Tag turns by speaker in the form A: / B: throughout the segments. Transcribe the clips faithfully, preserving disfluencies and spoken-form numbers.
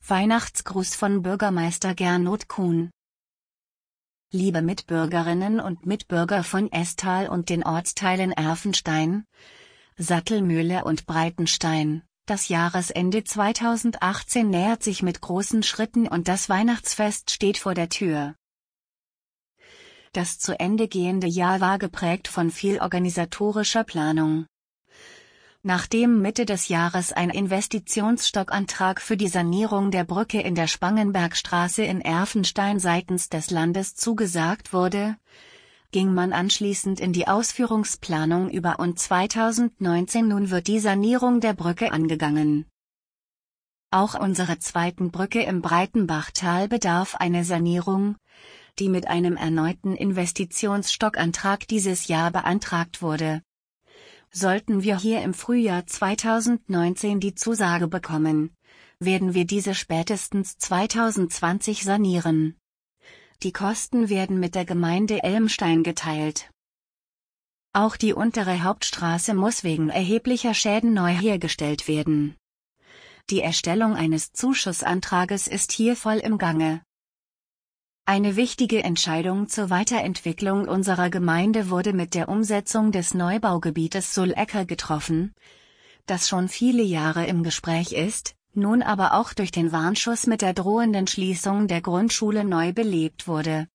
A: Weihnachtsgruß von Bürgermeister Gernot Kuhn. Liebe Mitbürgerinnen und Mitbürger von Esthal und den Ortsteilen Erfenstein, Sattelmühle und Breitenstein, das Jahresende zweitausendachtzehn nähert sich mit großen Schritten und das Weihnachtsfest steht vor der Tür. Das zu Ende gehende Jahr war geprägt von viel organisatorischer Planung. Nachdem Mitte des Jahres ein Investitionsstockantrag für die Sanierung der Brücke in der Spangenbergstraße in Erfenstein seitens des Landes zugesagt wurde, ging man anschließend in die Ausführungsplanung über und zweitausendneunzehn nun wird die Sanierung der Brücke angegangen. Auch unsere zweiten Brücke im Breitenbachtal bedarf einer Sanierung, die mit einem erneuten Investitionsstockantrag dieses Jahr beantragt wurde. Sollten wir hier im Frühjahr zweitausendneunzehn die Zusage bekommen, werden wir diese spätestens zweitausendzwanzig sanieren. Die Kosten werden mit der Gemeinde Elmstein geteilt. Auch die untere Hauptstraße muss wegen erheblicher Schäden neu hergestellt werden. Die Erstellung eines Zuschussantrages ist hier voll im Gange. Eine wichtige Entscheidung zur Weiterentwicklung unserer Gemeinde wurde mit der Umsetzung des Neubaugebietes Sullecker getroffen, das schon viele Jahre im Gespräch ist, nun aber auch durch den Warnschuss mit der drohenden Schließung der Grundschule neu belebt wurde.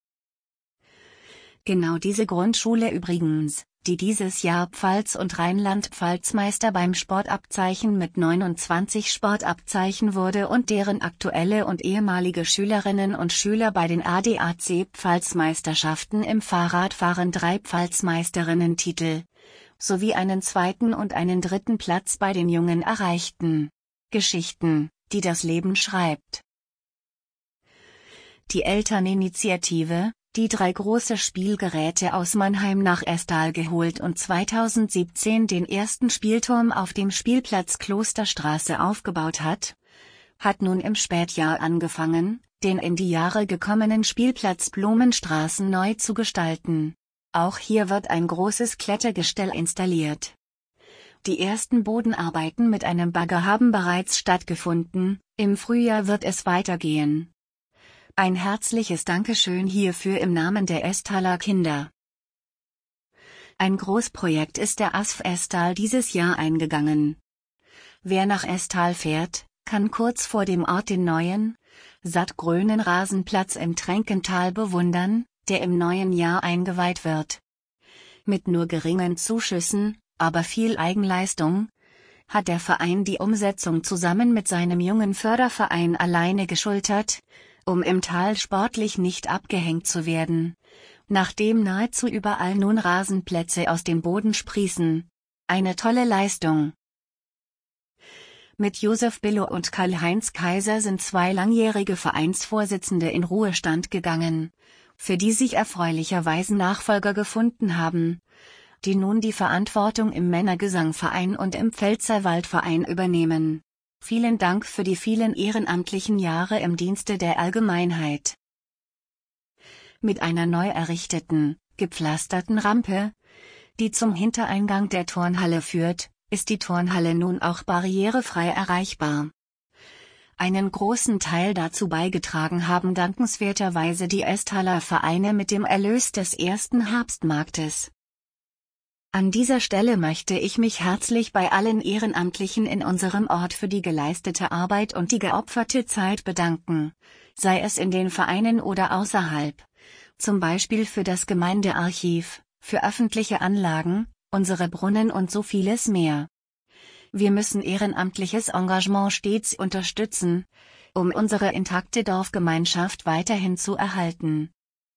A: Genau diese Grundschule übrigens, die dieses Jahr Pfalz- und Rheinland-Pfalz-Meister beim Sportabzeichen mit neunundzwanzig Sportabzeichen wurde und deren aktuelle und ehemalige Schülerinnen und Schüler bei den A D A C-Pfalzmeisterschaften im Fahrradfahren drei Pfalzmeisterinnen-Titel sowie einen zweiten und einen dritten Platz bei den Jungen erreichten. Geschichten, die das Leben schreibt. Die Elterninitiative, die drei große Spielgeräte aus Mannheim nach Esthal geholt und zweitausendsiebzehn den ersten Spielturm auf dem Spielplatz Klosterstraße aufgebaut hat, hat nun im Spätjahr angefangen, den in die Jahre gekommenen Spielplatz Blumenstraßen neu zu gestalten. Auch hier wird ein großes Klettergestell installiert. Die ersten Bodenarbeiten mit einem Bagger haben bereits stattgefunden, im Frühjahr wird es weitergehen. Ein herzliches Dankeschön hierfür im Namen der Esthaler Kinder. Ein Großprojekt ist der A S F Esthal dieses Jahr eingegangen. Wer nach Esthal fährt, kann kurz vor dem Ort den neuen, sattgrünen Rasenplatz im Tränkental bewundern, der im neuen Jahr eingeweiht wird. Mit nur geringen Zuschüssen, aber viel Eigenleistung, hat der Verein die Umsetzung zusammen mit seinem jungen Förderverein alleine geschultert, um im Tal sportlich nicht abgehängt zu werden, nachdem nahezu überall nun Rasenplätze aus dem Boden sprießen. Eine tolle Leistung. Mit Josef Billow und Karl-Heinz Kaiser sind zwei langjährige Vereinsvorsitzende in Ruhestand gegangen, für die sich erfreulicherweise Nachfolger gefunden haben, die nun die Verantwortung im Männergesangverein und im Pfälzerwaldverein übernehmen. Vielen Dank für die vielen ehrenamtlichen Jahre im Dienste der Allgemeinheit. Mit einer neu errichteten, gepflasterten Rampe, die zum Hintereingang der Turnhalle führt, ist die Turnhalle nun auch barrierefrei erreichbar. Einen großen Teil dazu beigetragen haben dankenswerterweise die Esthaler Vereine mit dem Erlös des ersten Herbstmarktes. An dieser Stelle möchte ich mich herzlich bei allen Ehrenamtlichen in unserem Ort für die geleistete Arbeit und die geopferte Zeit bedanken, sei es in den Vereinen oder außerhalb, zum Beispiel für das Gemeindearchiv, für öffentliche Anlagen, unsere Brunnen und so vieles mehr. Wir müssen ehrenamtliches Engagement stets unterstützen, um unsere intakte Dorfgemeinschaft weiterhin zu erhalten.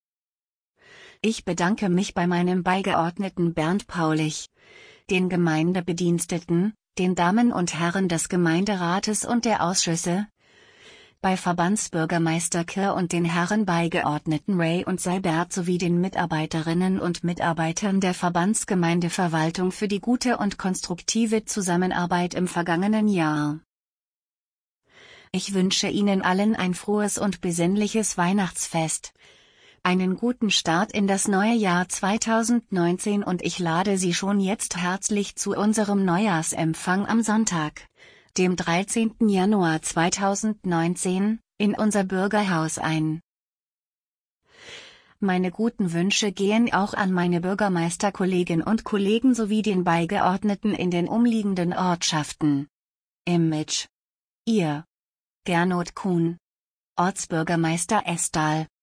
A: Ich bedanke mich bei meinem Beigeordneten Bernd Paulich, den Gemeindebediensteten, den Damen und Herren des Gemeinderates und der Ausschüsse, bei Verbandsbürgermeister Kirr und den Herren Beigeordneten Ray und Seibert sowie den Mitarbeiterinnen und Mitarbeitern der Verbandsgemeindeverwaltung für die gute und konstruktive Zusammenarbeit im vergangenen Jahr. Ich wünsche Ihnen allen ein frohes und besinnliches Weihnachtsfest, einen guten Start in das neue Jahr zweitausendneunzehn und ich lade Sie schon jetzt herzlich zu unserem Neujahrsempfang am Sonntag, dem dreizehnten Januar zweitausendneunzehn, in unser Bürgerhaus ein. Meine guten Wünsche gehen auch an meine Bürgermeisterkolleginnen und Kollegen sowie den Beigeordneten in den umliegenden Ortschaften. Image. Ihr. Gernot Kuhn. Ortsbürgermeister Estal.